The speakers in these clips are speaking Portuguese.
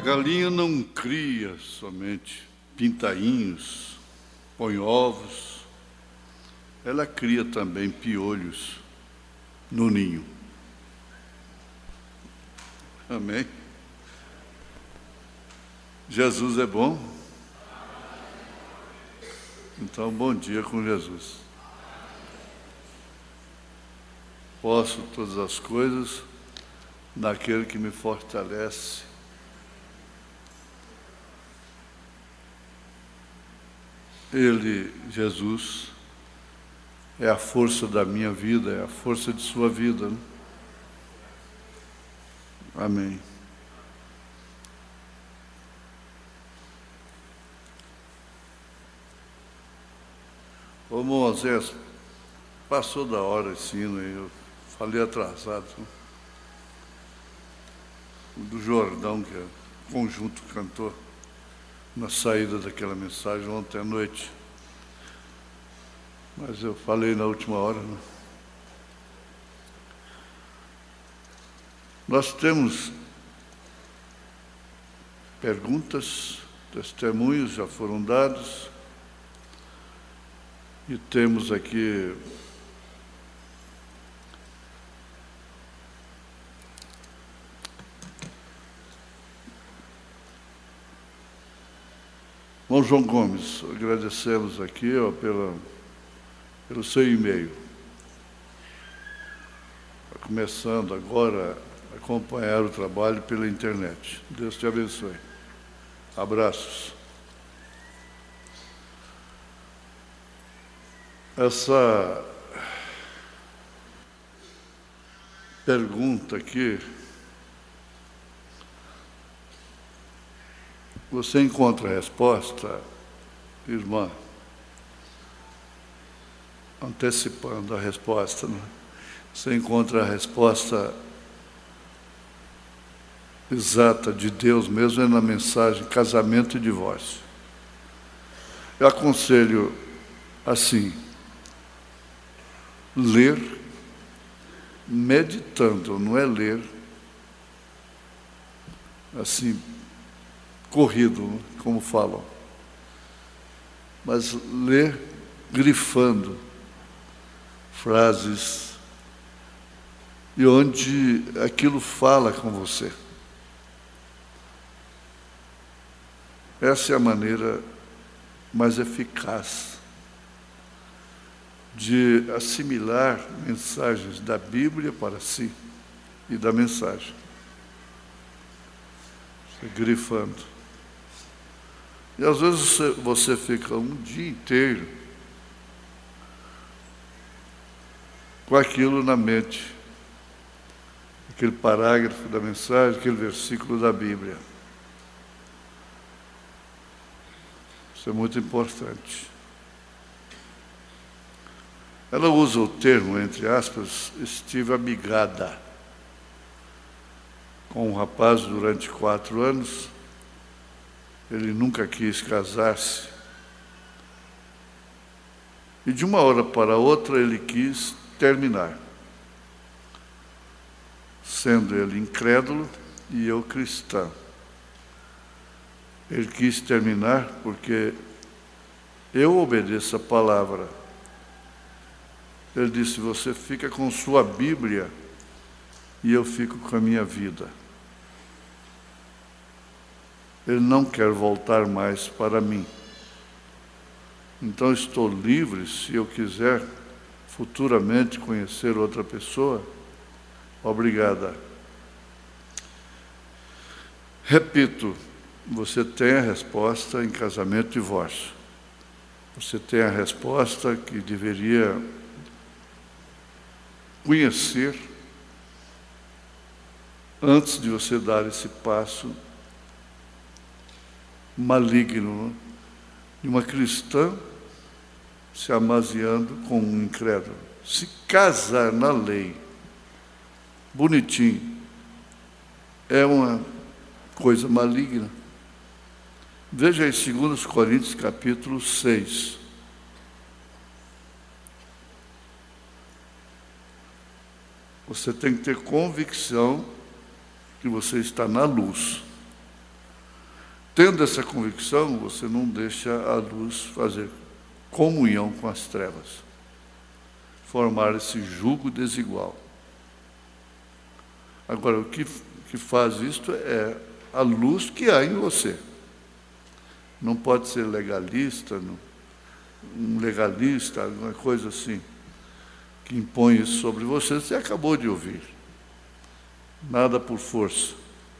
galinha não cria somente pintainhos, põe ovos, ela cria também piolhos no ninho. Amém? Jesus é bom? Então, bom dia com Jesus. Posso todas as coisas naquele que me fortalece. Ele, Jesus, é a força da minha vida, é a força de sua vida, né? Amém. Ô Moisés, passou da hora esse hino aí, eu falei atrasado, né? Do Jordão, que é o conjunto cantor na saída daquela mensagem ontem à noite. Mas eu falei na última hora, né? Nós temos perguntas, testemunhos já foram dados, e temos aqui Bom, João Gomes, agradecemos aqui pelo seu e-mail. Está começando agora a acompanhar o trabalho pela internet. Deus te abençoe. Abraços. Essa pergunta aqui, você encontra a resposta, irmã, antecipando a resposta, né? Você encontra a resposta exata de Deus mesmo é na mensagem Casamento e Divórcio. Eu aconselho assim, ler, meditando, não é ler assim, corrido, como falam, mas ler grifando frases e onde aquilo fala com você. Essa é a maneira mais eficaz de assimilar mensagens da Bíblia para si e da mensagem. Grifando. E às vezes você fica um dia inteiro com aquilo na mente, aquele parágrafo da mensagem, aquele versículo da Bíblia. Isso é muito importante. Ela usa o termo, entre aspas, estive amigada com um rapaz durante 4 anos. Ele nunca quis casar-se. E de uma hora para outra ele quis terminar. Sendo ele incrédulo e eu cristã. Ele quis terminar porque eu obedeço a palavra. Ele disse, você fica com sua Bíblia e eu fico com a minha vida. Ele não quer voltar mais para mim. Então estou livre, se eu quiser futuramente conhecer outra pessoa. Obrigada. Repito, você tem a resposta em casamento e divórcio. Você tem a resposta que deveria conhecer antes de você dar esse passo maligno, né? De uma cristã se amaziando com um incrédulo. Se casar na lei, bonitinho, é uma coisa maligna. Veja aí 2 Coríntios capítulo 6. Você tem que ter convicção que você está na luz. Tendo essa convicção, você não deixa a luz fazer comunhão com as trevas, formar esse jugo desigual. Agora, o que faz isto é a luz que há em você. Não pode ser legalista, um legalista, alguma coisa assim, que impõe isso sobre você. Você acabou de ouvir. Nada por força.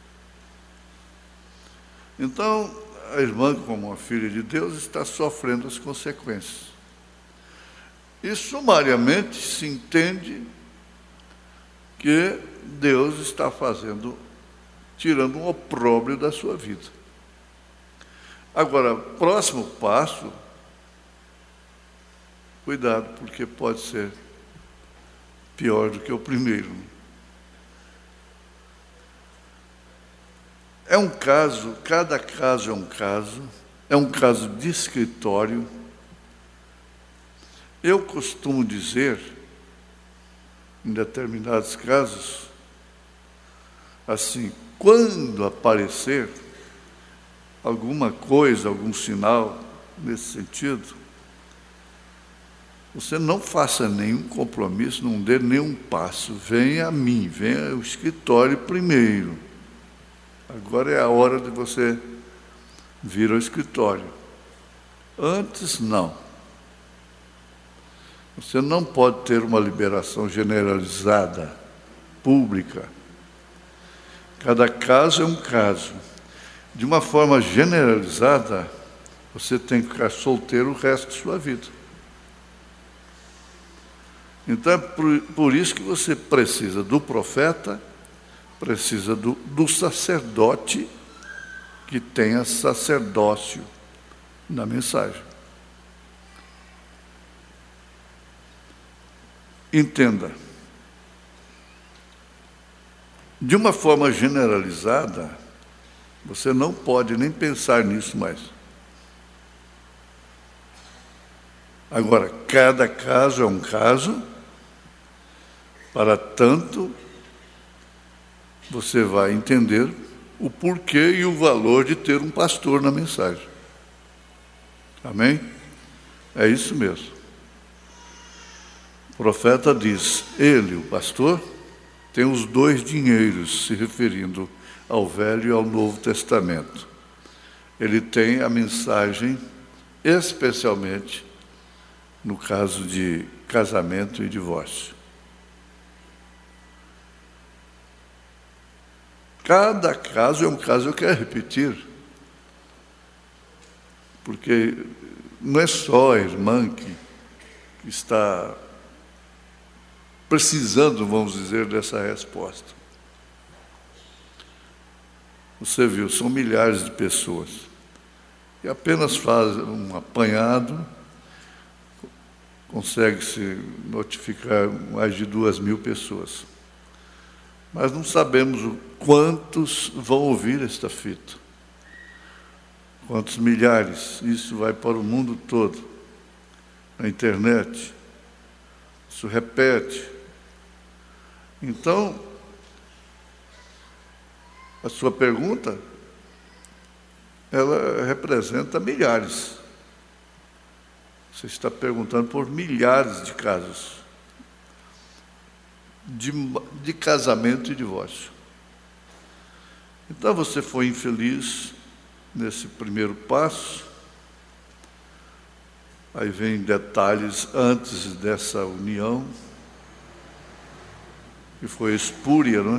Então, a irmã, como uma filha de Deus, está sofrendo as consequências. E, sumariamente, se entende que Deus está tirando um opróbrio da sua vida. Agora, próximo passo, cuidado, porque pode ser pior do que o primeiro. É um caso, cada caso é um caso de escritório. Eu costumo dizer, em determinados casos, assim, quando aparecer alguma coisa, algum sinal nesse sentido, você não faça nenhum compromisso, não dê nenhum passo. Venha a mim, venha ao escritório primeiro. Agora é a hora de você vir ao escritório. Antes, não. Você não pode ter uma liberação generalizada, pública. Cada caso é um caso. De uma forma generalizada, você tem que ficar solteiro o resto de sua vida. Então, é por isso que você precisa do profeta, precisa do sacerdote que tenha sacerdócio na mensagem. Entenda. De uma forma generalizada, você não pode nem pensar nisso mais. Agora, cada caso é um caso, para tanto, você vai entender o porquê e o valor de ter um pastor na mensagem. Amém? É isso mesmo. O profeta diz, ele, o pastor, tem os dois dinheiros, se referindo ao Velho e ao Novo Testamento. Ele tem a mensagem, especialmente no caso de casamento e divórcio. Cada caso é um caso, eu quero repetir, porque não é só a irmã que está precisando, vamos dizer, dessa resposta. Você viu, são milhares de pessoas que apenas fazem um apanhado, consegue-se notificar mais de 2.000 pessoas. Mas não sabemos quantos vão ouvir esta fita. Quantos milhares. Isso vai para o mundo todo. Na internet. Isso repete. Então, a sua pergunta, ela representa milhares. Você está perguntando por milhares de casos de casamento e divórcio. Então você foi infeliz nesse primeiro passo, aí vem detalhes antes dessa união, que foi espúria, não é?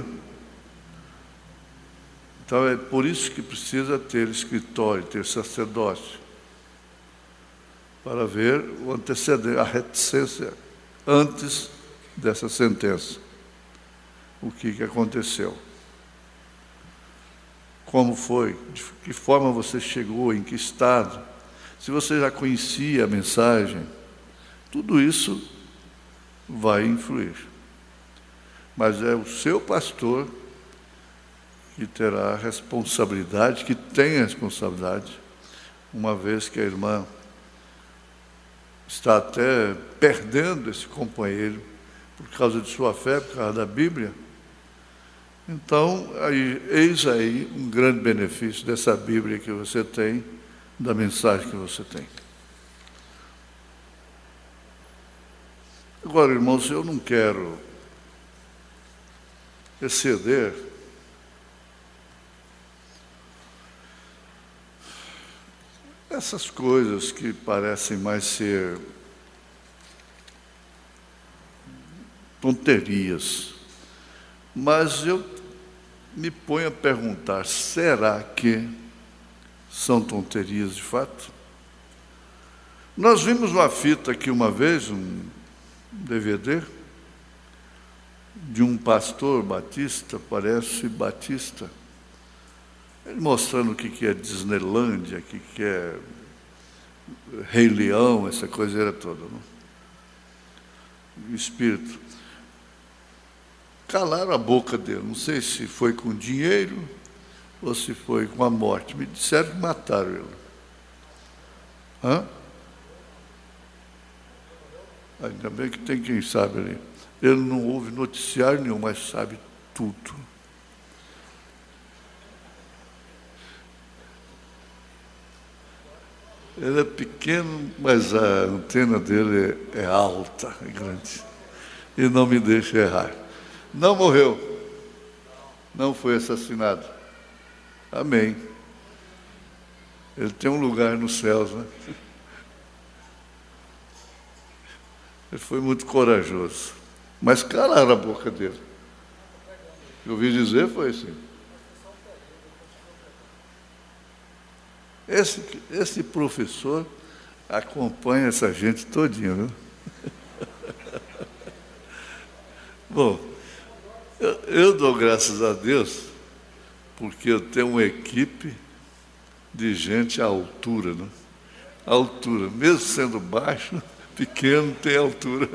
Então é por isso que precisa ter escritório, ter sacerdócio, para ver o antecedente, a reticência antes dessa sentença. O que aconteceu? Como foi? De que forma você chegou? Em que estado? Se você já conhecia a mensagem, tudo isso vai influir. Mas é o seu pastor que terá a responsabilidade, que tem a responsabilidade, uma vez que a irmã está até perdendo esse companheiro por causa de sua fé, por causa da Bíblia, Então, eis aí um grande benefício dessa Bíblia que você tem, da mensagem que você tem. Agora, irmãos, eu não quero exceder essas coisas que parecem mais ser tonterias. Mas eu me ponho a perguntar, será que são tonterias de fato? Nós vimos uma fita aqui uma vez, um DVD, de um pastor batista, parece batista, ele mostrando o que é Disneylândia, o que é Rei Leão, essa coisa toda. Não? O espírito. Calaram a boca dele, não sei se foi com dinheiro ou se foi com a morte. Me disseram que mataram ele. Hã? Ainda bem que tem quem sabe ali. Ele não ouve noticiário nenhum, mas sabe tudo. Ele é pequeno, mas a antena dele é alta, é grande. E não me deixa errar. Não morreu. Não foi assassinado. Amém. Ele tem um lugar nos céus, né? Ele foi muito corajoso. Mas calaram a boca dele. O que eu ouvi dizer foi assim. Esse professor acompanha essa gente todinha, viu? Bom, eu dou graças a Deus porque eu tenho uma equipe de gente à altura, né? À altura, mesmo sendo baixo, pequeno, tem altura.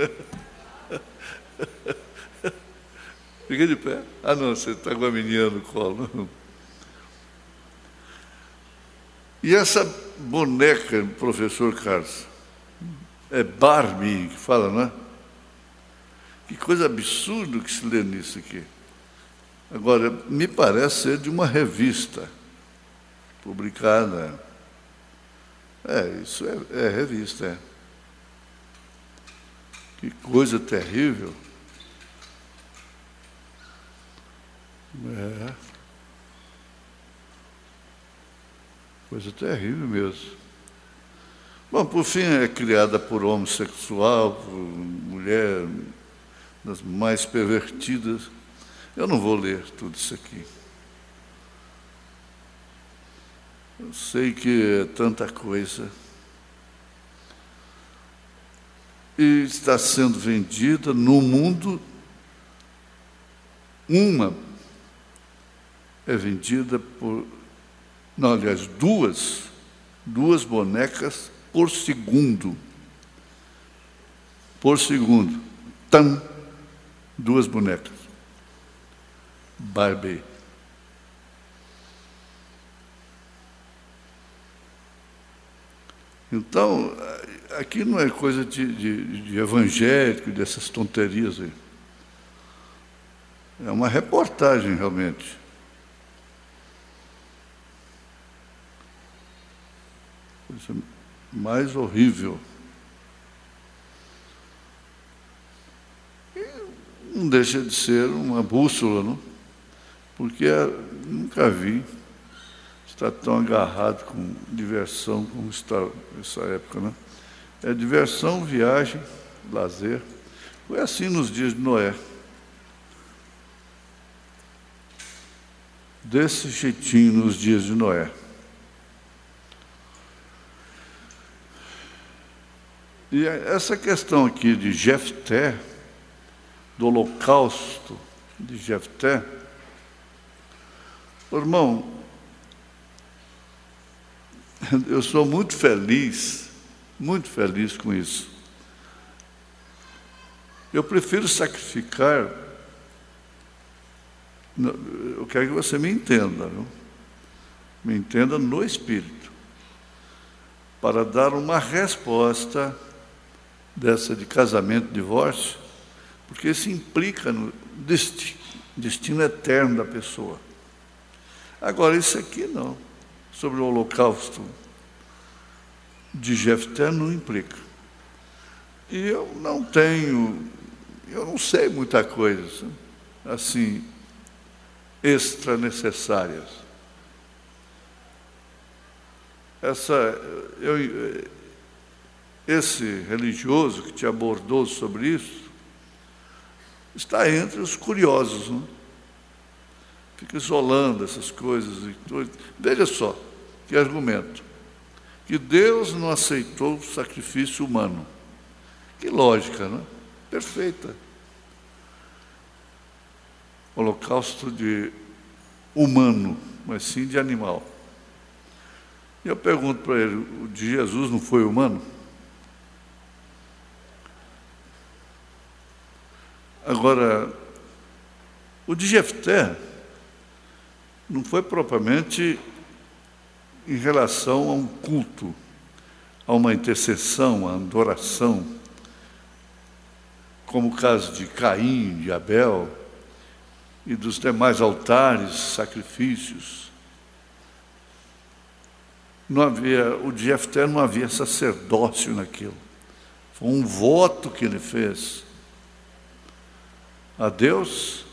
Fica de pé. Ah, não, você está com a menina no colo. Não. E essa boneca, professor Carlos, é Barbie que fala, não é? Que coisa absurda que se lê nisso aqui. Agora, me parece ser de uma revista publicada. Isso é revista, é. Que coisa terrível. Coisa terrível mesmo. Bom, por fim, é criada por homossexual, por mulher das mais pervertidas. Eu não vou ler tudo isso aqui. Eu sei que é tanta coisa. E está sendo vendida no mundo. Uma é vendida por... Não, aliás, duas bonecas por segundo. Por segundo. Tam, 2 bonecas. Barbie. Então, aqui não é coisa de evangélico, dessas tonterias aí. É uma reportagem, realmente. Coisa mais horrível. E não deixa de ser uma bússola, não? Porque nunca vi estar tão agarrado com diversão como está nessa época, né? É diversão, viagem, lazer. Foi assim nos dias de Noé. Desse jeitinho nos dias de Noé. E essa questão aqui de Jefté, do holocausto de Jefté, irmão, eu sou muito feliz com isso. Eu prefiro sacrificar, eu quero que você me entenda, viu? Me entenda no Espírito, para dar uma resposta dessa de casamento, divórcio, porque isso implica destino eterno da pessoa. Agora, isso aqui não. Sobre o holocausto de Jefté não implica. E eu não sei muita coisa, assim, extra necessárias. Esse religioso que te abordou sobre isso está entre os curiosos, não? Fica isolando essas coisas e tudo. Veja só, que argumento. Que Deus não aceitou o sacrifício humano. Que lógica, não é? Perfeita. Holocausto de humano, mas sim de animal. E eu pergunto para ele, o de Jesus não foi humano? Agora, o de Jefté não foi propriamente em relação a um culto, a uma intercessão, a adoração, como o caso de Caim, de Abel e dos demais altares, sacrifícios. O de Jefté não havia sacerdócio naquilo. Foi um voto que ele fez a Deus.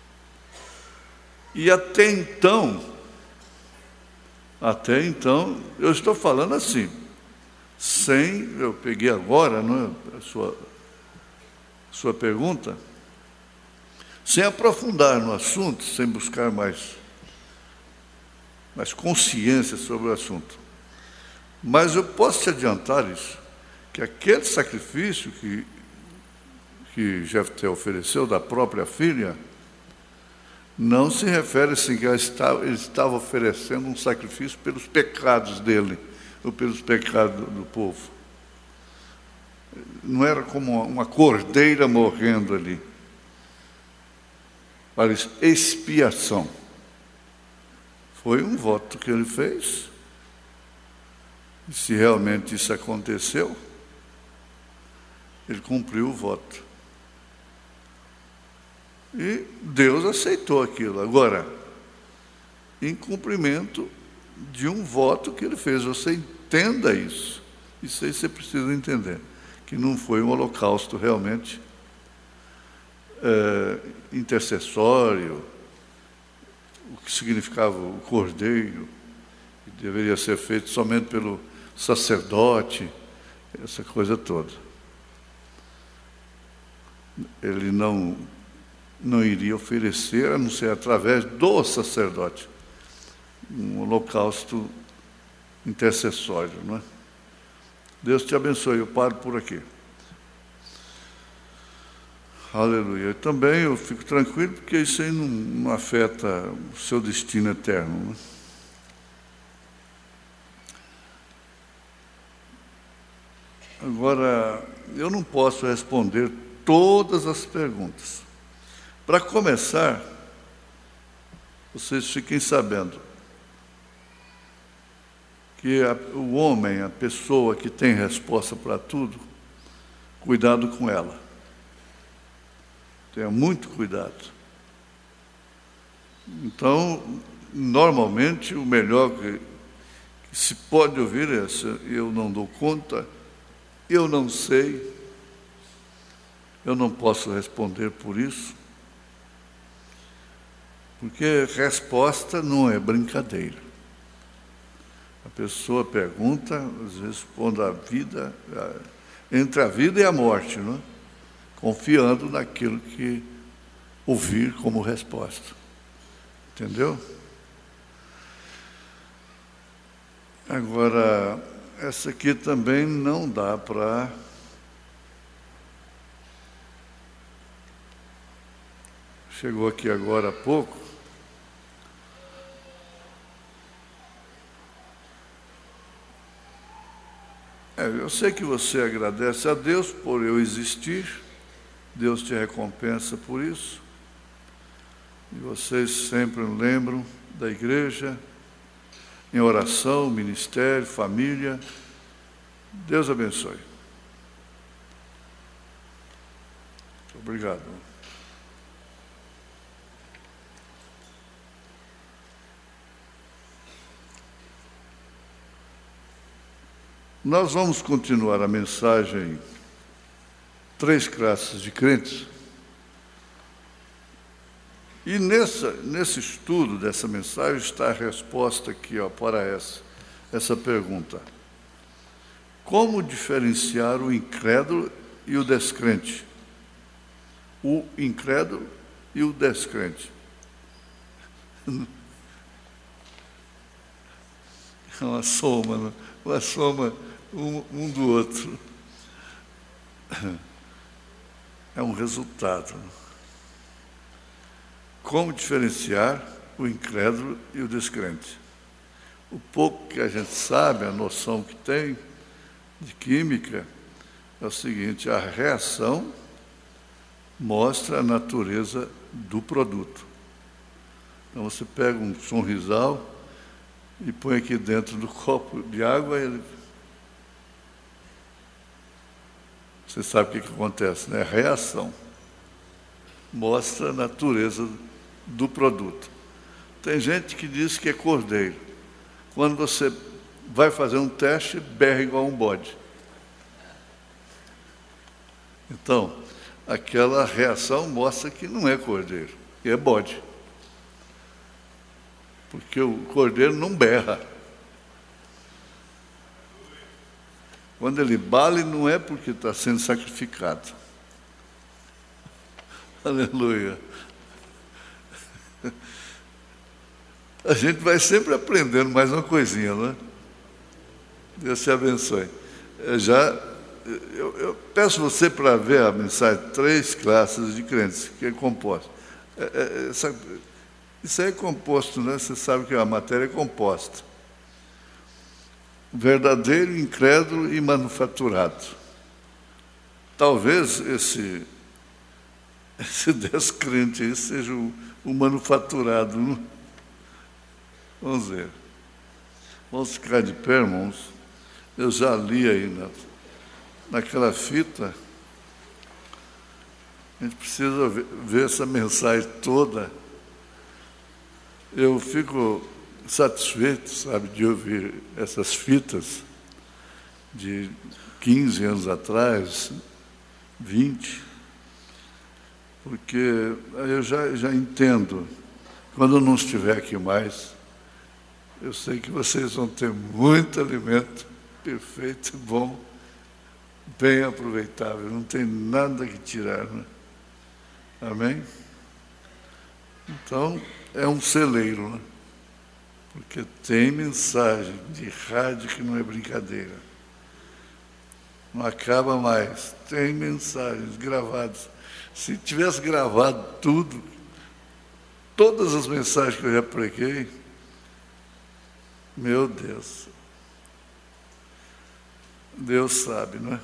E até então, eu estou falando assim, eu peguei agora, não é, a sua pergunta, sem aprofundar no assunto, sem buscar mais consciência sobre o assunto. Mas eu posso te adiantar isso, que aquele sacrifício que Jefté ofereceu da própria filha, não se refere assim que ele estava oferecendo um sacrifício pelos pecados dele, ou pelos pecados do povo. Não era como uma cordeira morrendo ali, para expiação. Foi um voto que ele fez, e se realmente isso aconteceu, ele cumpriu o voto. E Deus aceitou aquilo. Agora, em cumprimento de um voto que ele fez. Você entenda isso. Isso aí você precisa entender. Que não foi um holocausto realmente intercessório, o que significava o cordeiro, que deveria ser feito somente pelo sacerdote, essa coisa toda. Ele não iria oferecer, a não ser através do sacerdote, um holocausto intercessório, não é? Deus te abençoe, eu paro por aqui. Aleluia. Também eu fico tranquilo, porque isso aí não afeta o seu destino eterno, não é? Agora, eu não posso responder todas as perguntas. Para começar, vocês fiquem sabendo que o homem, a pessoa que tem resposta para tudo, cuidado com ela. Tenha muito cuidado. Então, normalmente, o melhor que se pode ouvir é essa: eu não dou conta, eu não sei, eu não posso responder por isso. Porque resposta não é brincadeira. A pessoa pergunta, às vezes pondo a vida, entre a vida e a morte, não é? Confiando naquilo que ouvir como resposta. Entendeu? Agora, essa aqui também não dá para chegou aqui agora há pouco. Eu sei que você agradece a Deus por eu existir, Deus te recompensa por isso, e vocês sempre lembram da igreja, em oração, ministério, família. Deus abençoe. Obrigado. Nós vamos continuar a mensagem Três Classes de Crentes. E nesse estudo dessa mensagem está a resposta aqui, para essa pergunta. Como diferenciar o incrédulo e o descrente? O incrédulo e o descrente. É uma soma um do outro. É um resultado. Como diferenciar o incrédulo e o descrente? O pouco que a gente sabe, a noção que tem de química, é o seguinte: a reação mostra a natureza do produto. Então você pega um sonrisal e põe aqui dentro do copo de água, você sabe o que acontece, né? A reação mostra a natureza do produto. Tem gente que diz que é cordeiro. Quando você vai fazer um teste, berra igual um bode. Então, aquela reação mostra que não é cordeiro, que é bode. Porque o cordeiro não berra. Quando ele bale, não é porque está sendo sacrificado. Aleluia. A gente vai sempre aprendendo mais uma coisinha, não é? Deus te abençoe. Eu peço você para ver a mensagem Três Classes de Crentes, que é composta. Isso aí é composto, né? Você sabe que a matéria é composta. Verdadeiro, incrédulo e manufaturado. Talvez esse descrente aí seja o manufaturado. Não? Vamos ver. Vamos ficar de pé, irmãos. Eu já li aí naquela fita. A gente precisa ver essa mensagem toda. Eu fico satisfeito, sabe, de ouvir essas fitas de 15 anos atrás, 20, porque eu já entendo. Quando eu não estiver aqui mais, eu sei que vocês vão ter muito alimento perfeito, bom, bem aproveitável, não tem nada que tirar, né? Amém? Então, é um celeiro, né? Porque tem mensagem de rádio que não é brincadeira. Não acaba mais. Tem mensagens gravadas. Se tivesse gravado tudo, todas as mensagens que eu já preguei, meu Deus. Deus sabe, não é?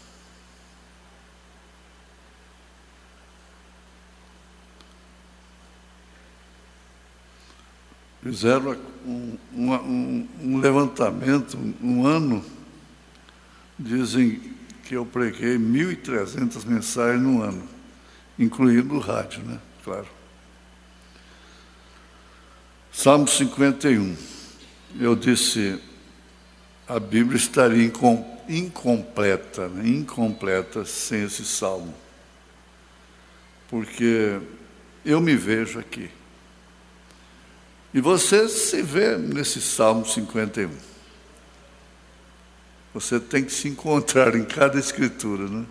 Fizeram um levantamento, um ano, dizem que eu preguei 1.300 mensagens no ano, incluindo o rádio, né? Claro. Salmo 51. Eu disse, a Bíblia estaria incompleta, né? Incompleta sem esse salmo. Porque eu me vejo aqui. E você se vê nesse Salmo 51. Você tem que se encontrar em cada escritura, né?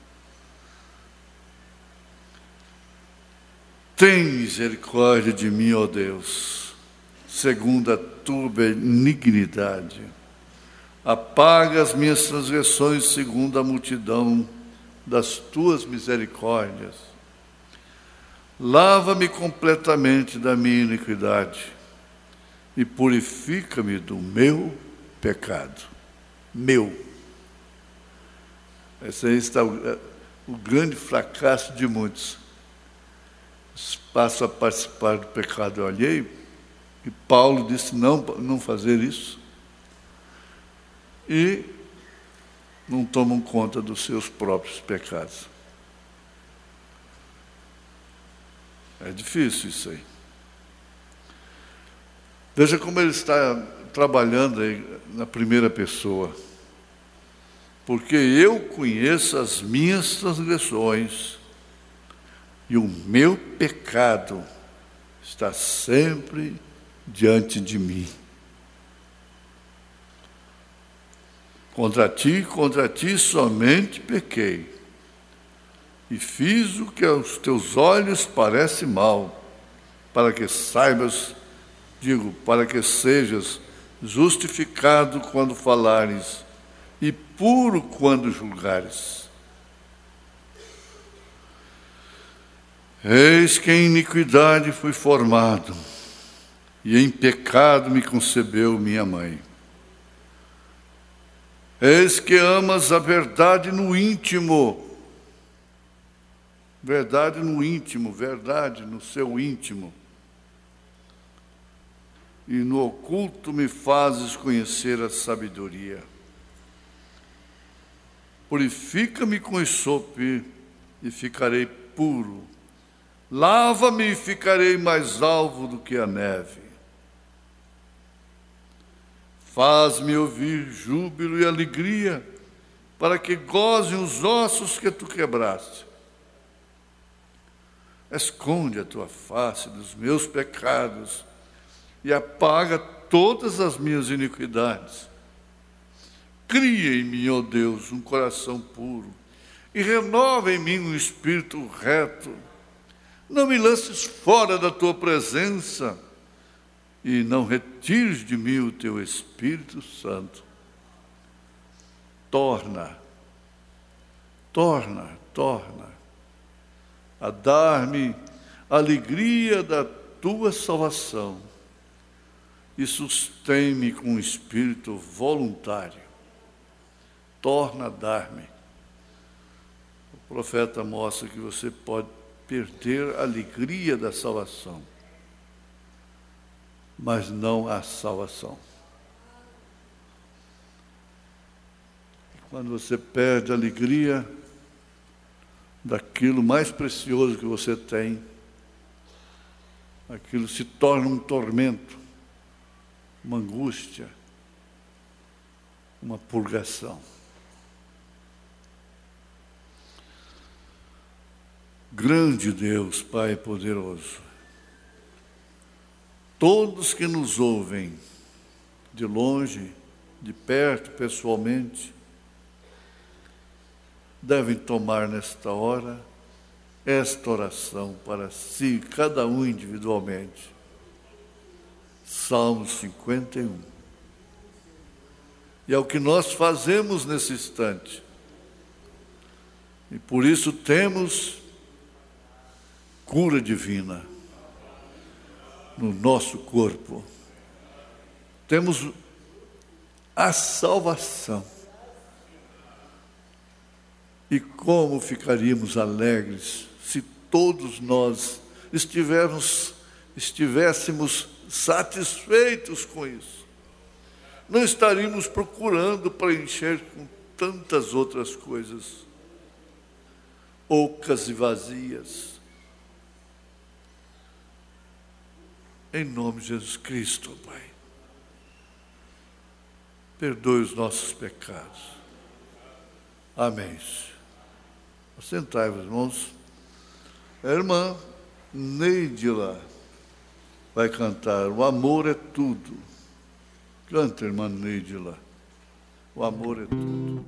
Tem misericórdia de mim, ó Deus, segundo a tua benignidade. Apaga as minhas transgressões segundo a multidão das tuas misericórdias. Lava-me completamente da minha iniquidade e purifica-me do meu pecado. Meu. Esse aí está o grande fracasso de muitos. Passam a participar do pecado alheio, e Paulo disse não fazer isso, e não tomam conta dos seus próprios pecados. É difícil isso aí. Veja como ele está trabalhando aí na primeira pessoa. porque eu conheço as minhas transgressões e o meu pecado está sempre diante de mim. Contra ti somente pequei, e fiz o que aos teus olhos parece mal, para que sejas justificado quando falares, e puro quando julgares. Eis que em iniquidade fui formado, e em pecado me concebeu minha mãe. Eis que amas a verdade no íntimo, verdade no seu íntimo, e no oculto me fazes conhecer a sabedoria. Purifica-me com esope e ficarei puro. Lava-me e ficarei mais alvo do que a neve. Faz-me ouvir júbilo e alegria, para que gozem os ossos que tu quebraste. Esconde a tua face dos meus pecados e apaga todas as minhas iniquidades. Cria em mim, ó Deus, um coração puro e renova em mim um espírito reto. Não me lances fora da tua presença e não retires de mim o teu Espírito Santo. Torna a dar-me a alegria da tua salvação e sustém-me com um espírito voluntário. Torna a dar-me. O profeta mostra que você pode perder a alegria da salvação, mas não a salvação. Quando você perde a alegria daquilo mais precioso que você tem, aquilo se torna um tormento, uma angústia, uma purgação. Grande Deus, Pai poderoso, todos que nos ouvem, de longe, de perto, pessoalmente, devem tomar nesta hora esta oração para si, cada um individualmente. Salmo 51. E é o que nós fazemos nesse instante. E por isso temos cura divina no nosso corpo. Temos a salvação. E como ficaríamos alegres se todos nós estivéssemos satisfeitos com isso. Não estaríamos procurando preencher com tantas outras coisas ocas e vazias. Em nome de Jesus Cristo, Pai, perdoe os nossos pecados. Amém. Assentai-vos, irmãos. A irmã Neidila vai cantar O Amor é Tudo. Canta, irmã Neidila. O amor é tudo.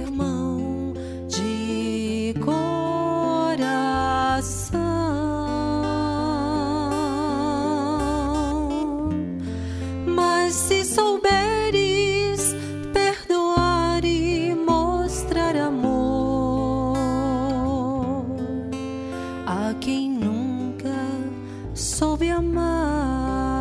Seu irmão de coração. soube amar.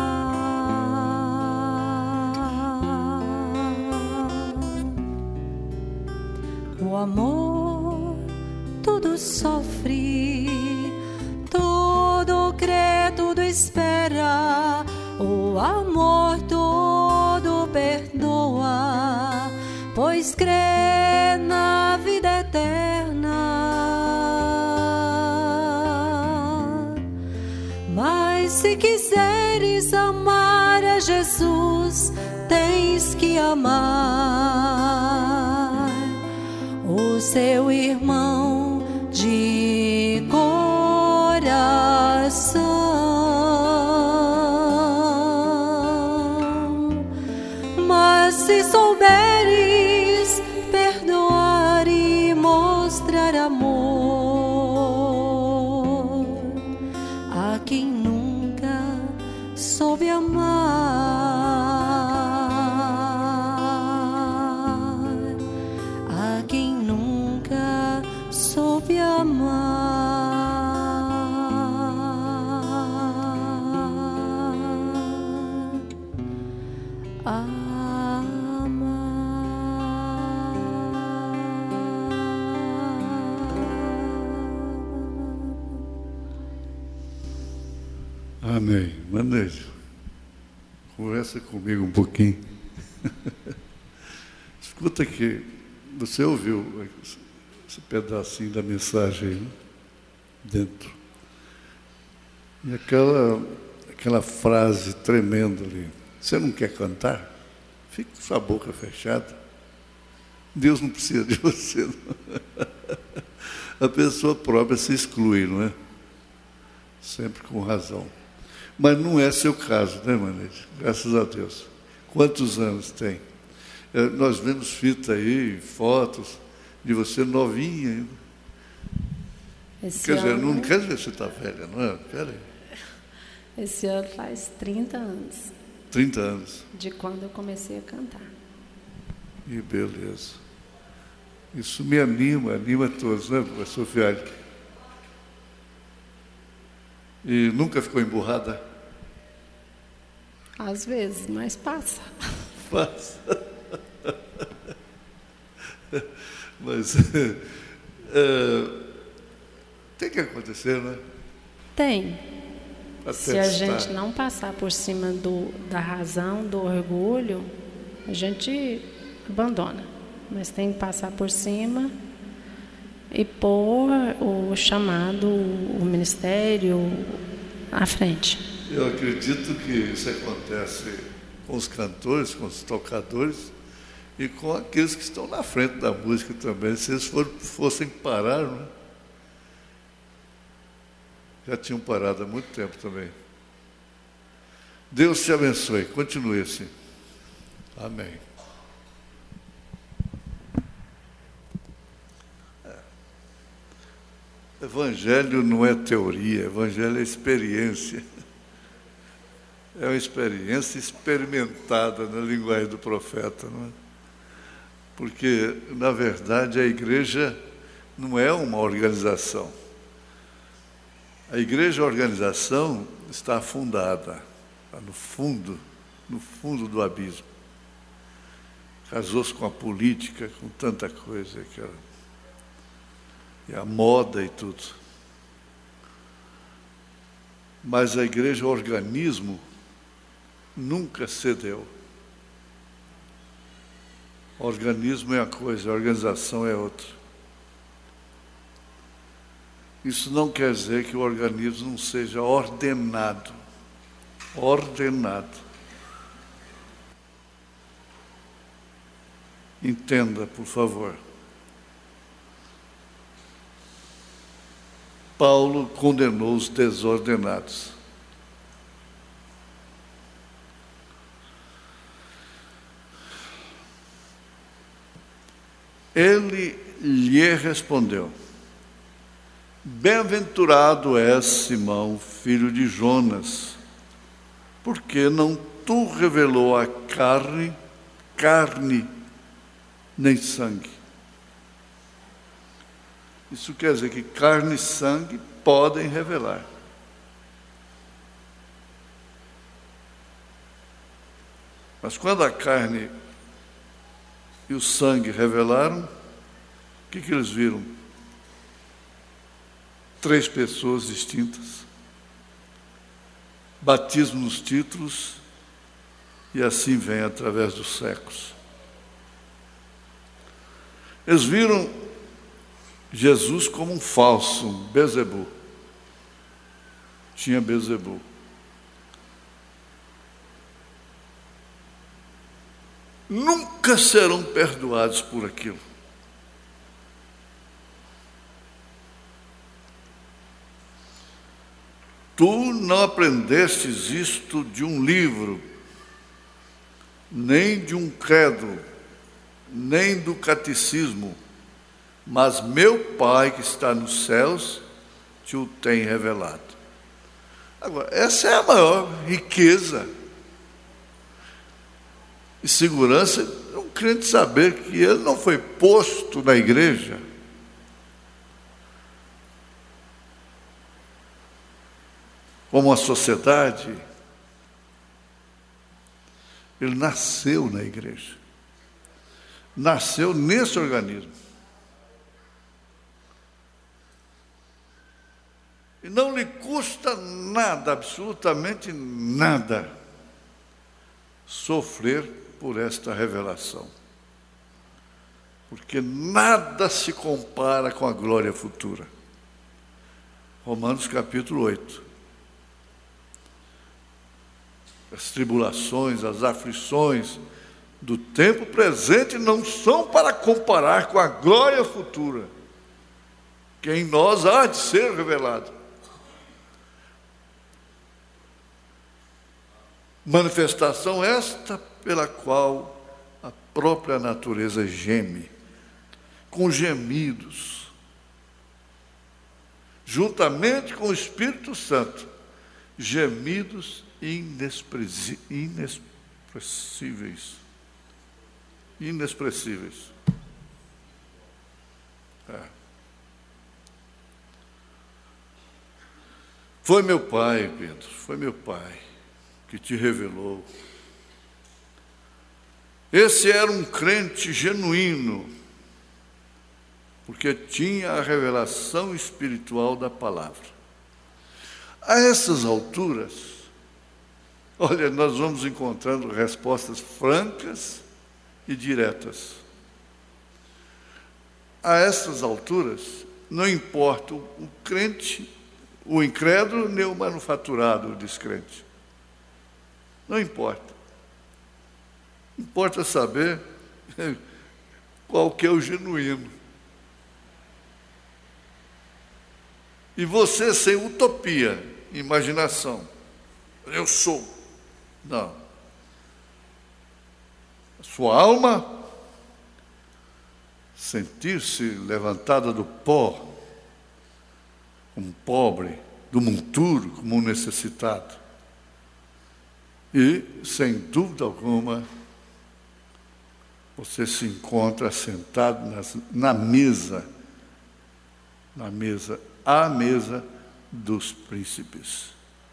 O amor tudo sofre, tudo crê, tudo espera. O amor tudo perdoa, pois crê na vida eterna. Mas se quiseres amar a Jesus, tens que amar o seu irmão de coração. Mas se souberes perdoar e mostrar amor a quem nunca soube amar, a quem nunca soube amar. Amém. Manejo, conversa comigo um pouquinho. Escuta aqui, você ouviu esse pedacinho da mensagem aí, né? Dentro. E aquela frase tremenda ali. Você não quer cantar? Fique com sua boca fechada. Deus não precisa de você, não. A pessoa própria se exclui, não é? Sempre com razão. Mas não é seu caso, né, Manete? Graças a Deus. Quantos anos tem? Nós vemos fita aí, fotos de você novinha ainda. Quer dizer, não quer dizer que você está velha, não é? Peraí. Esse ano faz 30 anos. 30 anos. De quando eu comecei a cantar. E beleza. Isso me anima todos, né, professor Fialho? E nunca ficou emburrada? Às vezes, mas passa. Passa. Mas tem que acontecer, né? Tem. Até se a gente não passar por cima da razão, do orgulho, a gente abandona. Mas tem que passar por cima e pôr o chamado, o ministério à frente. Eu acredito que isso acontece com os cantores, com os tocadores e com aqueles que estão na frente da música também. Se eles fossem parar, né? Já tinham parado há muito tempo também. Deus te abençoe. Continue assim. Amém. Evangelho não é teoria, evangelho é experiência. É uma experiência experimentada na linguagem do profeta, não é? Porque, na verdade, a igreja não é uma organização. A igreja, a organização, está afundada, está no fundo do abismo. Casou-se com a política, com tanta coisa que e a moda e tudo. Mas a igreja, o organismo, nunca cedeu. O organismo é uma coisa, a organização é outra. Isso não quer dizer que o organismo não seja ordenado. Ordenado. Entenda, por favor. Paulo condenou os desordenados. Ele lhe respondeu: bem-aventurado és, Simão, filho de Jonas, porque não tu revelou a carne, nem sangue. Isso quer dizer que carne e sangue podem revelar. Mas quando a carne e o sangue revelaram, o que eles viram? 3 pessoas distintas, batismo nos títulos, e assim vem através dos séculos. Eles viram Jesus como um falso, um Beelzebul. Tinha Beelzebul. Nunca serão perdoados por aquilo. Tu não aprendestes isto de um livro, nem de um credo, nem do catecismo, mas meu Pai que está nos céus te o tem revelado. Agora, essa é a maior riqueza e segurança de um crente saber que ele não foi posto na igreja como uma sociedade. Ele nasceu na igreja. Nasceu nesse organismo. E não lhe custa nada, absolutamente nada, sofrer por esta revelação. Porque nada se compara com a glória futura. Romanos capítulo 8. As tribulações, as aflições do tempo presente não são para comparar com a glória futura, que em nós há de ser revelada. Manifestação esta pela qual a própria natureza geme, com gemidos, juntamente com o Espírito Santo, gemidos inexpressíveis. Inexpressíveis. Foi meu pai, Pedro, foi meu pai que te revelou. Esse era um crente genuíno, porque tinha a revelação espiritual da palavra. A essas alturas, olha, nós vamos encontrando respostas francas e diretas. A essas alturas, não importa o crente, o incrédulo, nem o manufaturado, o descrente. Não importa. Importa saber qual que é o genuíno. E você sem utopia, imaginação. Eu sou. Não. A sua alma sentir-se levantada do pó, como um pobre, do monturo, como um necessitado. E, sem dúvida alguma, você se encontra sentado à mesa dos príncipes.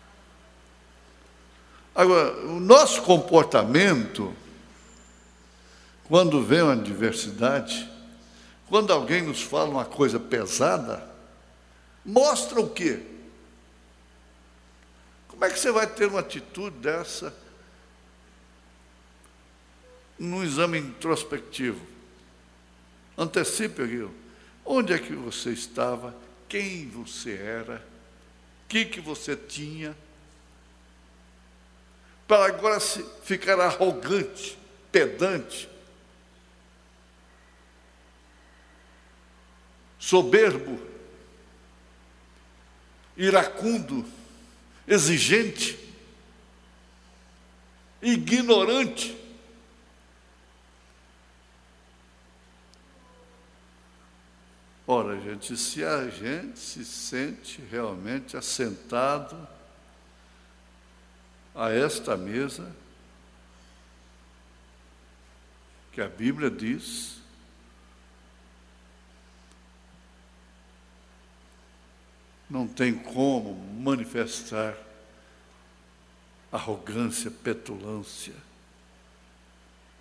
Agora, o nosso comportamento, quando vem uma adversidade, quando alguém nos fala uma coisa pesada, mostra o quê? Como é que você vai ter uma atitude dessa num exame introspectivo? Antecipe aquilo. Onde é que você estava? Quem você era? O que você tinha? Para agora ficar arrogante, pedante, soberbo, iracundo, exigente, ignorante. Ora, gente, se a gente se sente realmente assentado a esta mesa, que a Bíblia diz, não tem como manifestar arrogância, petulância,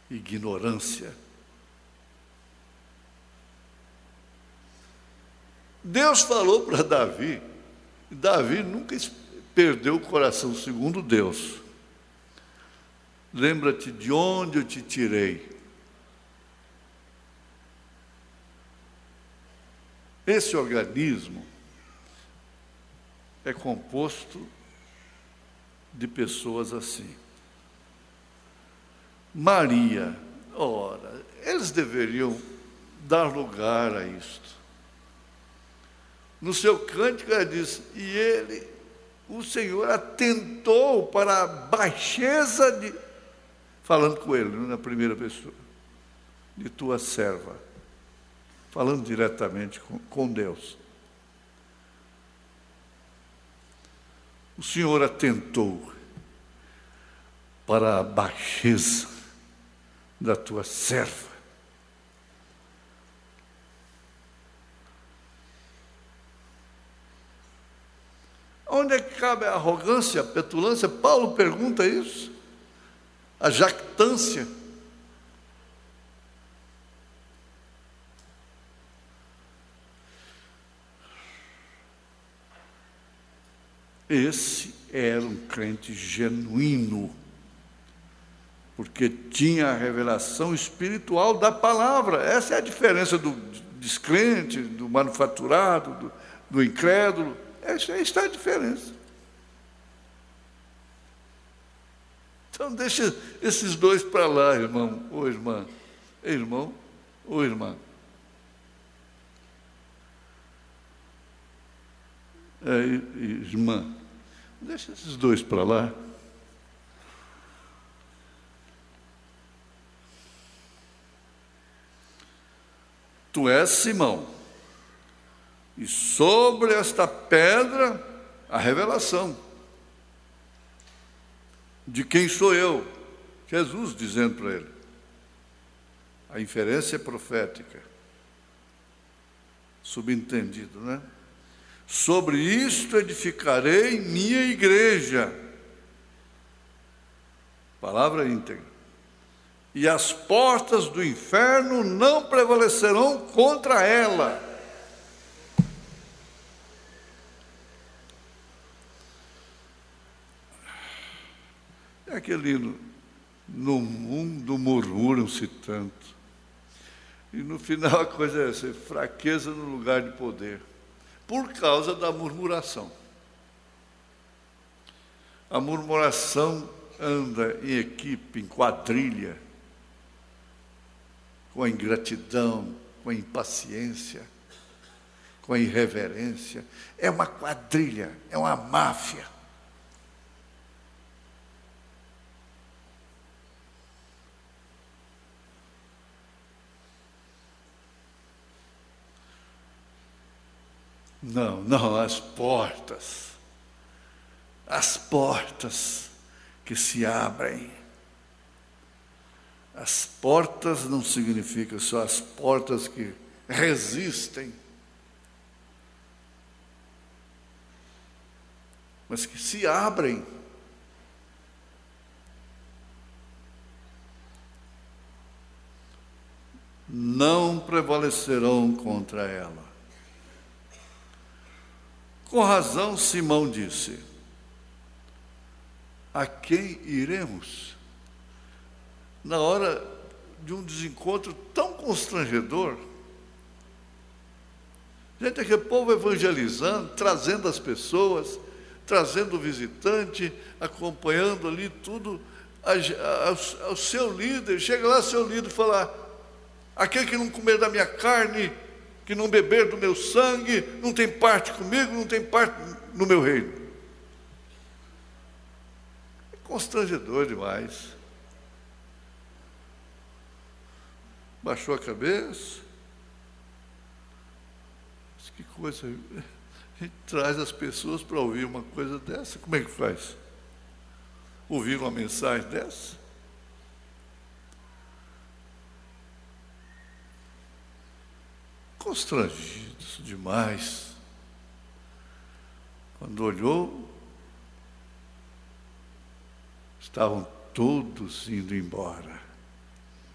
ignorância. Deus falou para Davi, e Davi nunca perdeu o coração segundo Deus. Lembra-te de onde eu te tirei. Esse organismo é composto de pessoas assim. Maria, ora, eles deveriam dar lugar a isto. No seu cântico ela diz, o Senhor atentou para a baixeza de, falando com ele, na primeira pessoa, de tua serva, falando diretamente com Deus. O Senhor atentou para a baixeza da tua serva. Onde é que cabe a arrogância, a petulância? Paulo pergunta isso. A jactância. Esse era um crente genuíno, porque tinha a revelação espiritual da palavra. Essa é a diferença do descrente, do manufaturado, do incrédulo. Essa está a diferença. Então deixa esses dois para lá, irmão ou irmã. Irmão ou irmã. Irmã. Deixa esses dois para lá. Tu és Simão. E sobre esta pedra, a revelação. De quem sou eu? Jesus dizendo para ele. A inferência é profética. Subentendido, né? Sobre isto edificarei minha igreja. Palavra íntegra. E as portas do inferno não prevalecerão contra ela. É aquele no mundo murmuram-se tanto. E no final a coisa é essa, fraqueza no lugar de poder. Por causa da murmuração. A murmuração anda em equipe, em quadrilha, com a ingratidão, com a impaciência, com a irreverência. É uma quadrilha, é uma máfia. Não, as portas que se abrem. As portas não significa só as portas que resistem, mas que se abrem. Não prevalecerão contra ela. Com razão, Simão disse, a quem iremos? Na hora de um desencontro tão constrangedor, gente, aquele povo evangelizando, trazendo as pessoas, trazendo o visitante, acompanhando ali tudo, ao seu líder. Chega lá seu líder e fala, aquele que não comer da minha carne, que não beber do meu sangue, não tem parte comigo, não tem parte no meu reino. É constrangedor demais. Baixou a cabeça. Mas que coisa. A gente traz as pessoas para ouvir uma coisa dessa. Como é que faz? Ouvir uma mensagem dessa? Constrangidos demais. Quando olhou, estavam todos indo embora.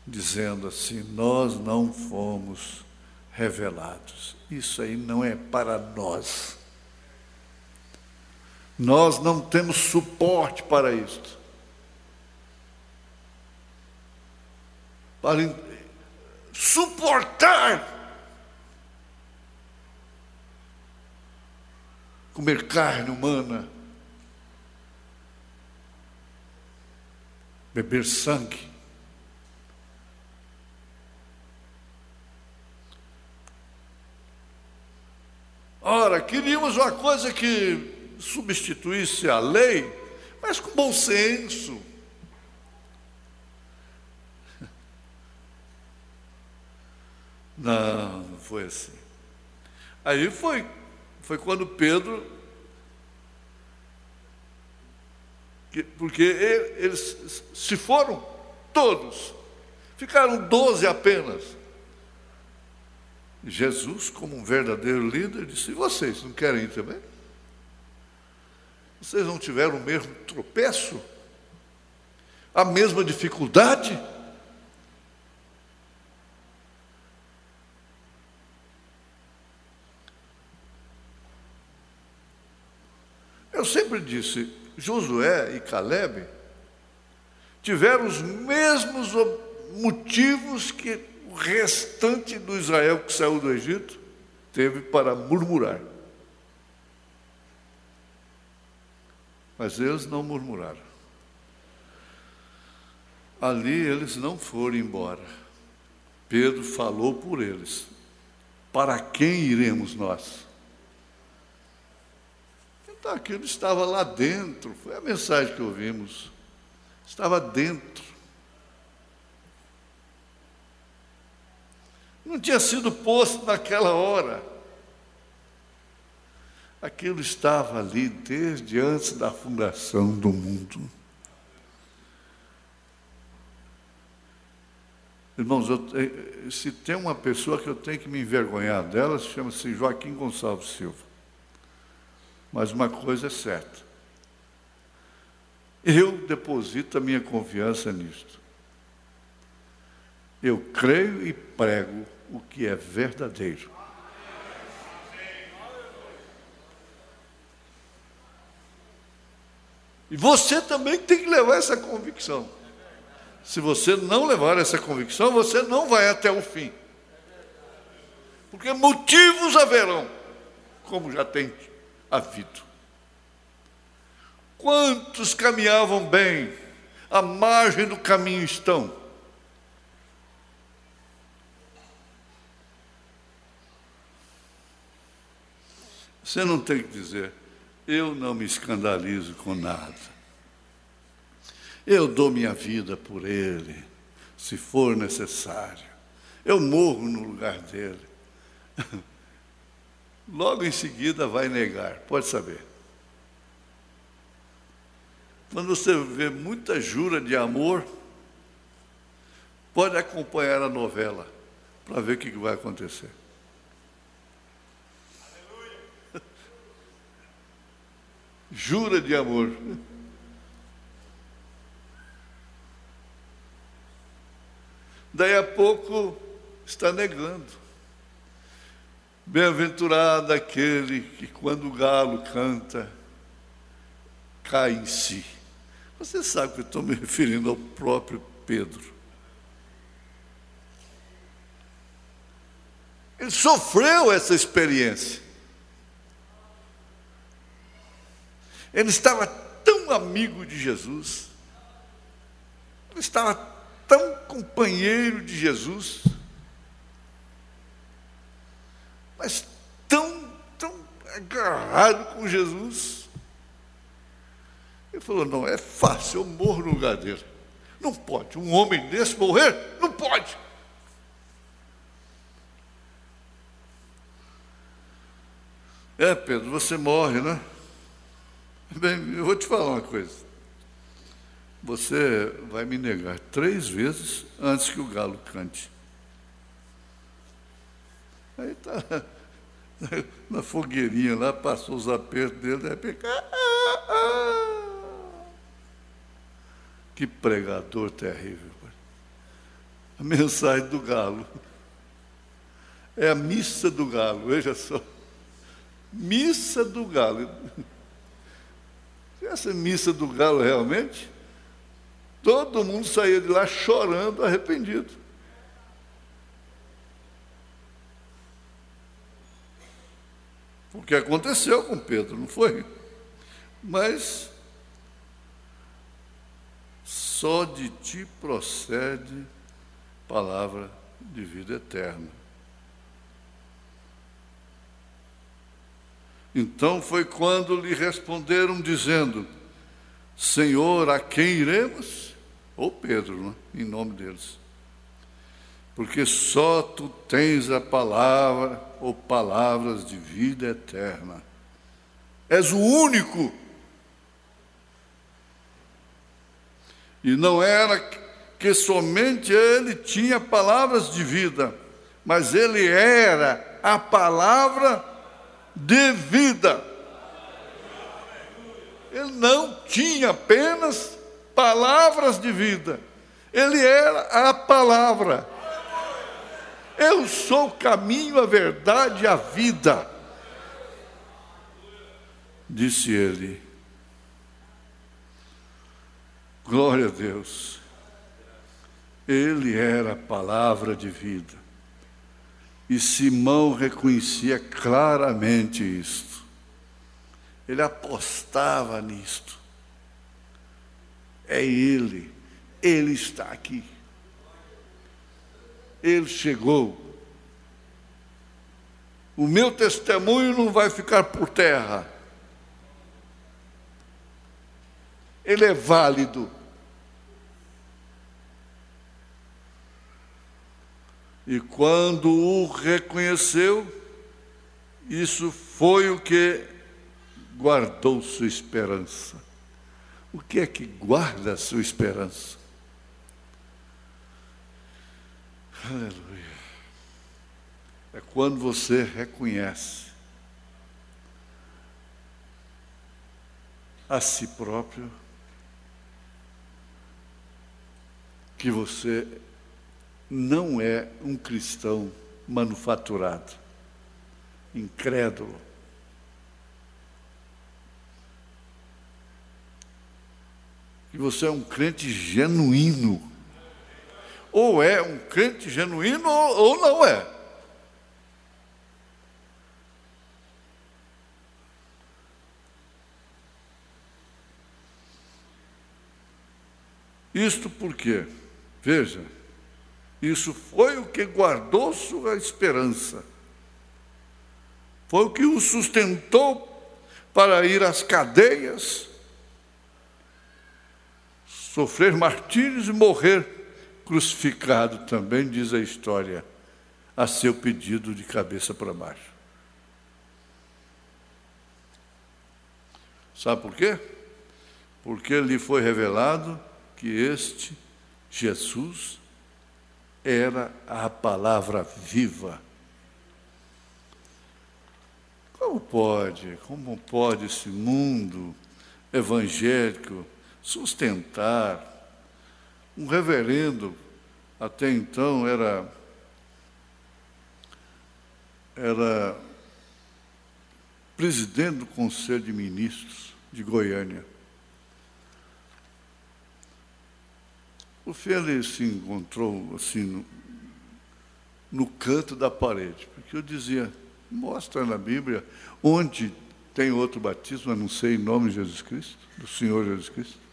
dizendo assim: nós não fomos revelados. Isso aí não é para nós. Nós não temos suporte para isto. Para suportar comer carne humana, beber sangue. Ora, queríamos uma coisa que substituísse a lei, mas com bom senso. Não foi assim. Aí foi quando Pedro, porque eles se foram todos, ficaram 12 apenas. Jesus, como um verdadeiro líder, disse: e vocês não querem ir também? Vocês não tiveram o mesmo tropeço? A mesma dificuldade? Eu sempre disse, Josué e Caleb tiveram os mesmos motivos que o restante do Israel que saiu do Egito teve para murmurar. Mas eles não murmuraram. Ali eles não foram embora. Pedro falou por eles: para quem iremos nós? Então aquilo estava lá dentro, foi a mensagem que ouvimos. Estava dentro. Não tinha sido posto naquela hora. Aquilo estava ali desde antes da fundação do mundo. Irmãos, se tem uma pessoa que eu tenho que me envergonhar dela, chama-se Joaquim Gonçalves Silva. Mas uma coisa é certa: eu deposito a minha confiança nisto. Eu creio e prego o que é verdadeiro. E você também tem que levar essa convicção. Se você não levar essa convicção, você não vai até o fim. Porque motivos haverão, como já tem havido. Quantos caminhavam bem, à margem do caminho estão? Você não tem que dizer: eu não me escandalizo com nada. Eu dou minha vida por ele, se for necessário. Eu morro no lugar dele. Logo em seguida vai negar, pode saber. Quando você vê muita jura de amor, pode acompanhar a novela para ver o que vai acontecer. Jura de amor. Daí a pouco está negando. Bem-aventurado aquele que, quando o galo canta, cai em si. Você sabe que eu estou me referindo ao próprio Pedro. Ele sofreu essa experiência. Ele estava tão amigo de Jesus, ele estava tão companheiro de Jesus, mas tão agarrado com Jesus. Ele falou: não é fácil, eu morro no lugar dele. Não pode, um homem desse morrer? Não pode. Pedro, você morre, né? Bem, eu vou te falar uma coisa. Você vai me negar 3 vezes antes que o galo cante. Aí está na fogueirinha lá, passou os apertos dele, de repente, que pregador terrível. a mensagem do galo. É a missa do galo, veja só. Missa do galo. Essa missa do galo realmente, todo mundo saía de lá chorando, arrependido. O que aconteceu com Pedro, não foi? Mas só de ti procede palavra de vida eterna. Então foi quando lhe responderam dizendo: Senhor, a quem iremos? Ou Pedro, né? Em nome deles. Porque só tu tens a palavra ou palavras de vida eterna. És o único. E não era que somente ele tinha palavras de vida, mas ele era a palavra de vida. Ele não tinha apenas palavras de vida, ele era a palavra. Eu sou o caminho, a verdade e a vida, disse ele. Glória a Deus. Ele era a palavra de vida. E Simão reconhecia claramente isto. Ele apostava nisto. É ele está aqui. Ele chegou. O meu testemunho não vai ficar por terra. Ele é válido. E quando o reconheceu, isso foi o que guardou sua esperança. O que é que guarda a sua esperança? Aleluia. É quando você reconhece a si próprio que você não é um cristão manufaturado, incrédulo. Que você é um crente genuíno. Ou é um crente genuíno ou não é. Isto por quê? Veja, isso foi o que guardou sua esperança. Foi o que o sustentou para ir às cadeias, sofrer martírios e morrer crucificado também, diz a história, a seu pedido de cabeça para baixo. Sabe por quê? Porque lhe foi revelado que este Jesus era a palavra viva. Como pode esse mundo evangélico sustentar? Um reverendo, até então, era presidente do Conselho de Ministros de Goiânia. O filho, ele se encontrou assim no canto da parede, porque eu dizia: mostra na Bíblia onde tem outro batismo, a não ser em nome de Jesus Cristo, do Senhor Jesus Cristo.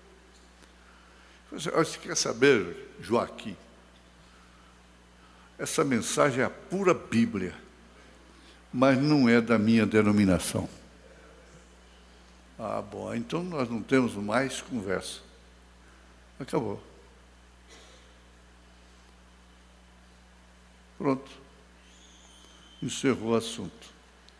Você quer saber, Joaquim? Essa mensagem é a pura Bíblia, mas não é da minha denominação. Ah, bom, então nós não temos mais conversa. Acabou. Pronto. Encerrou o assunto.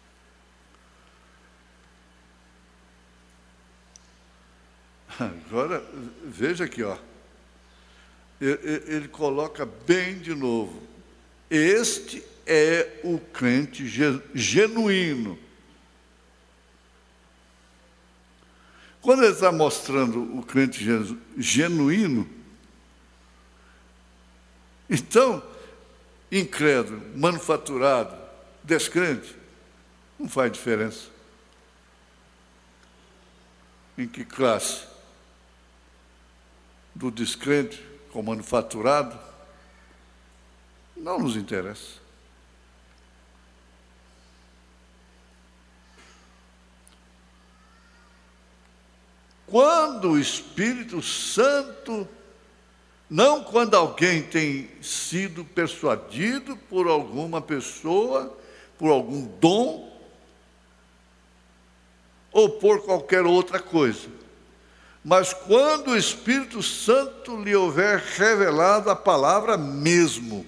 Agora, veja aqui, ó. Ele coloca bem de novo. Este é o crente genuíno. Quando ele está mostrando o crente genuíno, Então, incrédulo, manufaturado, descrente, não faz diferença. Em que classe? Do descrente com manufaturado? Não nos interessa. Quando o Espírito Santo, não quando alguém tem sido persuadido por alguma pessoa, por algum dom, ou por qualquer outra coisa, mas quando o Espírito Santo lhe houver revelado a palavra mesmo.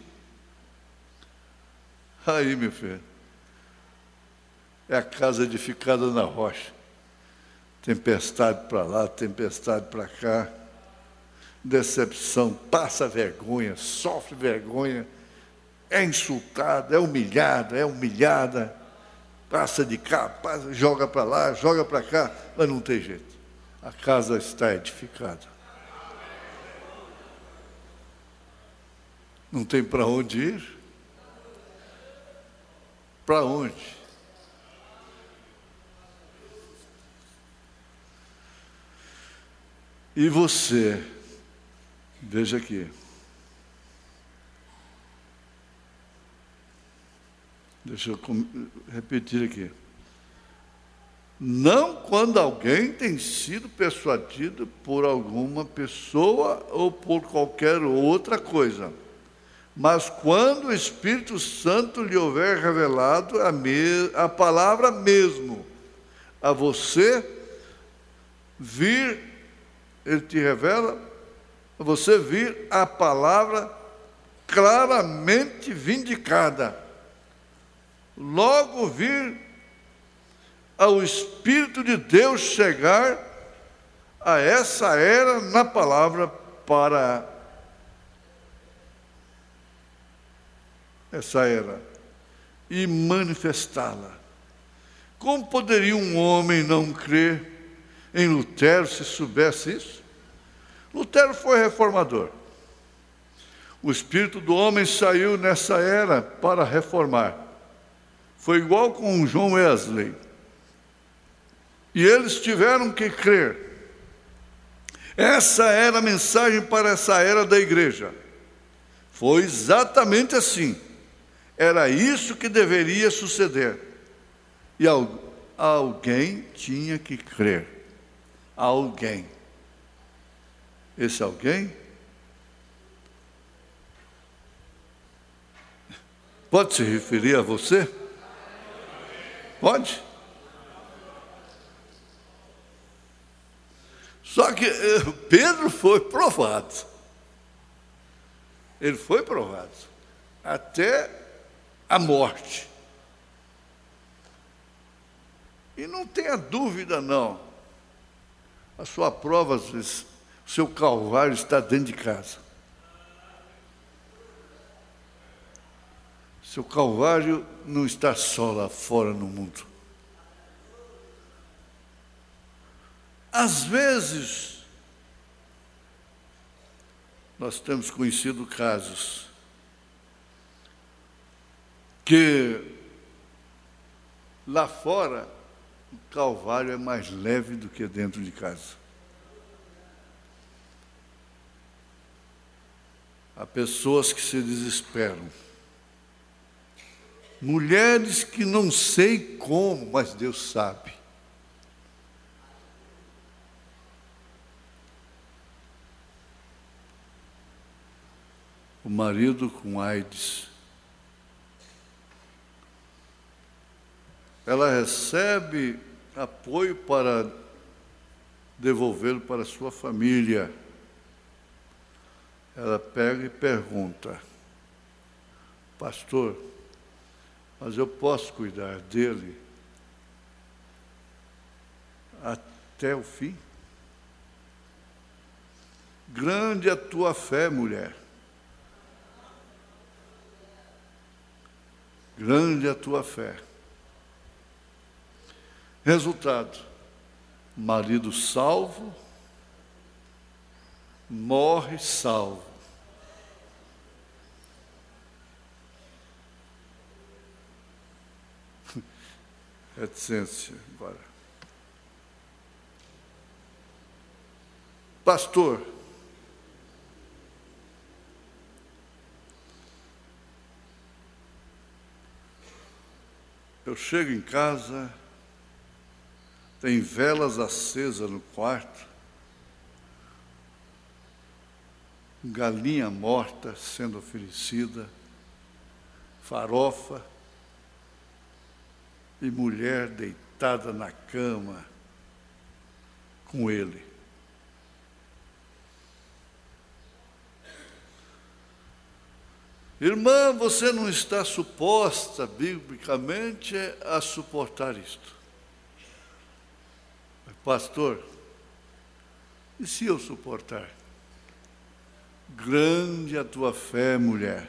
Aí, meu filho, é a casa edificada na rocha. Tempestade para lá, tempestade para cá, decepção, passa vergonha, sofre vergonha, é insultada, é humilhada, passa de cá, passa, joga para lá, joga para cá, mas não tem jeito. A casa está edificada. Não tem para onde ir? Para onde? E você, veja aqui, deixa eu repetir aqui. Não quando alguém tem sido persuadido por alguma pessoa ou por qualquer outra coisa, mas quando o Espírito Santo lhe houver revelado a palavra mesmo, a você vir. Ele te revela, você vir a palavra claramente vindicada. Logo vir ao Espírito de Deus chegar a essa era na palavra para essa era e manifestá-la. Como poderia um homem não crer em Lutero se soubesse isso? Lutero foi reformador. O espírito do homem saiu nessa era para reformar. Foi igual com John Wesley. E eles tiveram que crer. Essa era a mensagem para essa era da igreja. Foi exatamente assim. Era isso que deveria suceder. E alguém tinha que crer. Alguém. Esse alguém pode se referir a você? Pode? Só que Pedro foi provado. Ele foi provado até a morte. E não tenha dúvida, não. A sua prova, às vezes, o seu calvário está dentro de casa. Seu calvário não está só lá fora no mundo. Às vezes, nós temos conhecido casos que lá fora o calvário é mais leve do que dentro de casa. Há pessoas que se desesperam. Mulheres que não sei como, mas Deus sabe. O marido com AIDS. Ela recebe apoio para devolvê-lo para a sua família. Ela pega e pergunta: pastor, mas eu posso cuidar dele até o fim? Grande a tua fé, mulher. Grande a tua fé. Resultado: marido salvo, morre salvo. reticência agora. Pastor, eu chego em casa, tem velas acesas no quarto, galinha morta sendo oferecida, farofa e mulher deitada na cama com ele. Irmã, você não está suposta, biblicamente, a suportar isto. Pastor, e se eu suportar? Grande a tua fé, mulher.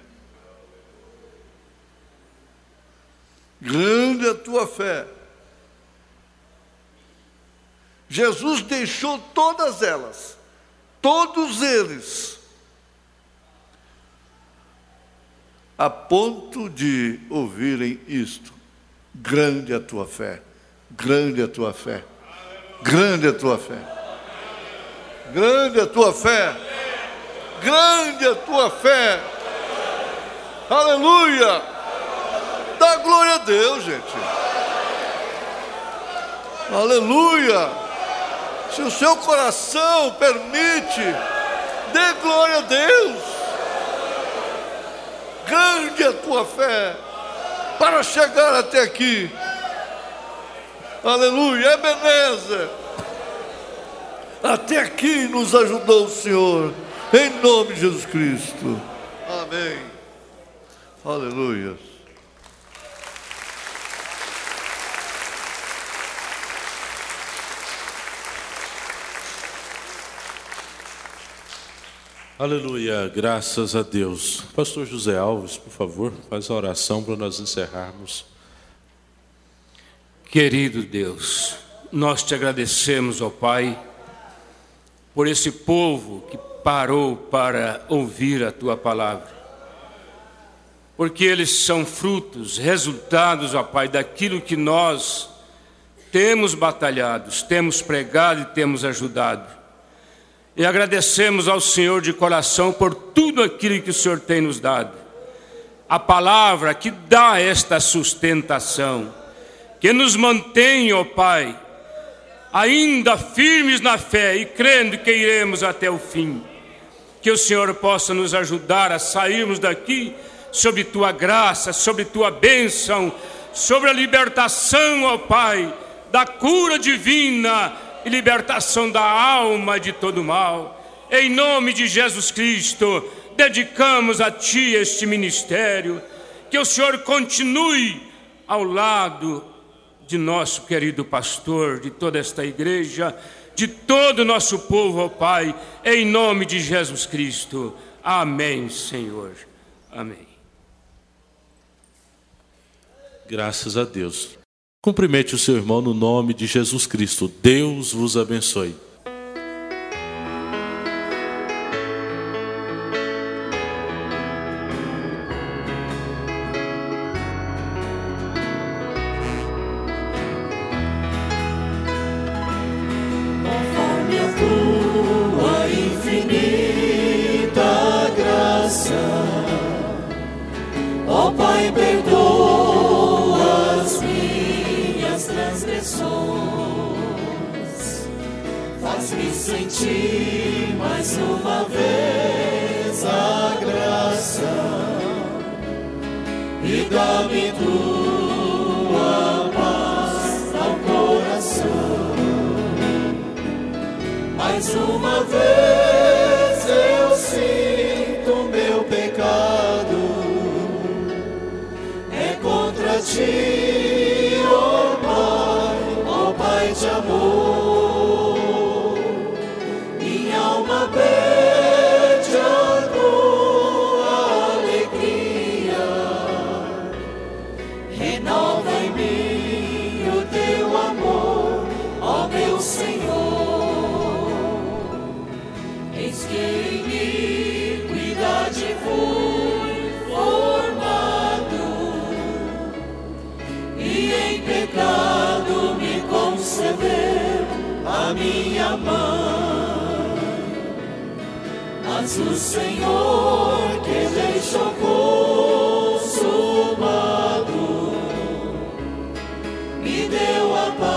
Grande a tua fé. Jesus deixou todas elas, todos eles, a ponto de ouvirem isto: grande a tua fé, grande a tua fé, grande a tua fé, grande a tua fé, grande a tua fé. Aleluia! Dá glória a Deus, gente. Aleluia! Se o seu coração permite, dê glória a Deus. Grande a tua fé para chegar até aqui. Aleluia, Ebenezer. Até aqui nos ajudou o Senhor, em nome de Jesus Cristo. Amém. Aleluia. Aleluia, graças a Deus. Pastor José Alves, por favor, faz a oração para nós encerrarmos. Querido Deus, nós te agradecemos, ó Pai, por esse povo que parou para ouvir a Tua palavra. Porque eles são frutos, resultados, ó Pai, daquilo que nós temos batalhado, temos pregado e temos ajudado. E agradecemos ao Senhor de coração por tudo aquilo que o Senhor tem nos dado. A palavra que dá esta sustentação, que nos mantém, ó Pai, ainda firmes na fé e crendo que iremos até o fim. Que o Senhor possa nos ajudar a sairmos daqui sob Tua graça, sob Tua bênção, sobre a libertação, ó Pai, da cura divina e libertação da alma de todo mal. Em nome de Jesus Cristo, dedicamos a Ti este ministério. Que o Senhor continue ao lado de nosso querido pastor, de toda esta igreja, de todo o nosso povo, ó Pai, em nome de Jesus Cristo. Amém, Senhor. Amém. Graças a Deus. Cumprimente o seu irmão no nome de Jesus Cristo. Deus vos abençoe. Conforme a tua infinita graça, ó Pai, perdoa as minhas transgressões, faz-me sentir mais uma vez a graça e dá-me tua paz ao coração. Mais uma vez eu sinto meu pecado, é contra Ti, ó Pai de amor. Minha alma pede a Tua alegria, renova em mim o Teu amor, ó meu Senhor. Eis que em iniquidade fui formado, e em pecado a minha mãe. Mas o Senhor que deixou consumado me deu a paz.